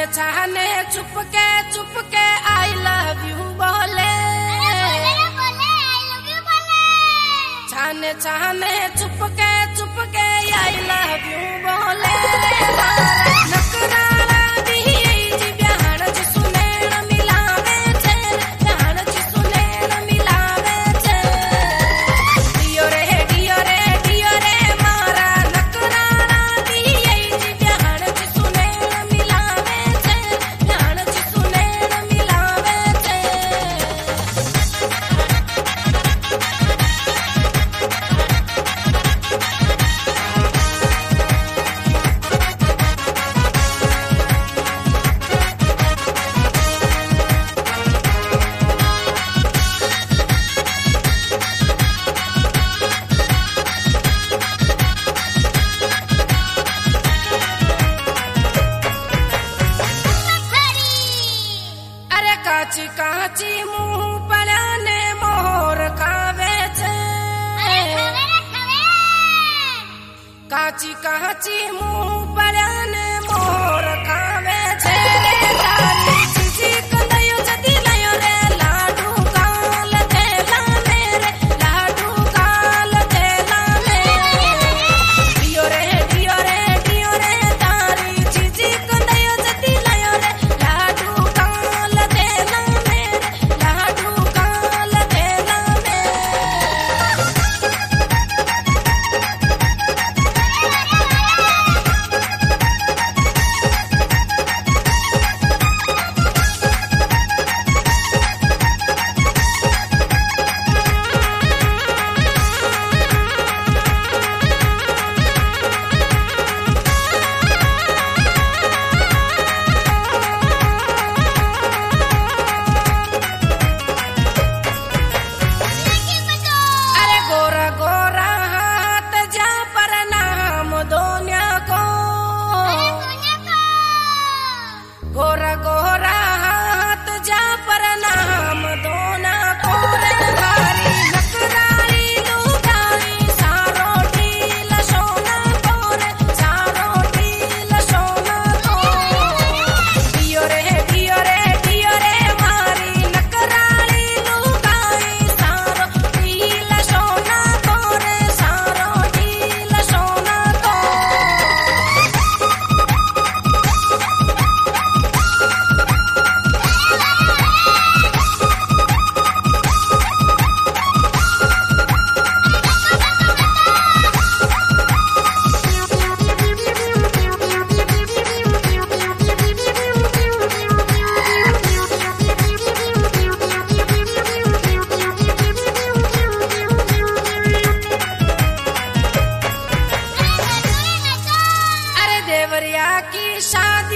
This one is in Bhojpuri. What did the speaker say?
छाने चुपके आई लव यू बोले, छाने चुपके आई लव यू बोले। नकरारा दी जी ब्याहण जी सुनेण मिलावे छे, ब्याहण जी सुनेण मिलावे छे। डियो रे मारा नकरारा दी जी ब्याहण जी सुनेण मिलावे छे, ब्याहण जी सुनेण मिलावे छे। काची मुंह पड़ाने मोर खावे छे, काची मुंह पड़ाने मोर खावे छे। तारी चीजी कंदयो जदी लयो रे लाडू काल देला मेरे, लाडू काल देला मेरे। डियो रे तारी चीजी कंदयो जदी लयो रे लाडू काल देला मेरे, लाडू काल देला मेरे। अरे गोरा गोरा हाथ जा प्रणाम दोन्या को, गोरा गोरा हाथ जा प्रणाम दोना को। रे भारी नकरारी लुगाई सारो ढील सोना को, रे सारो ढील सोना को। डियो रे मारी नकरारी लुगाई सारो ढील सोना को, रे सारो ढील सोना को। अरे देवरिया की शादी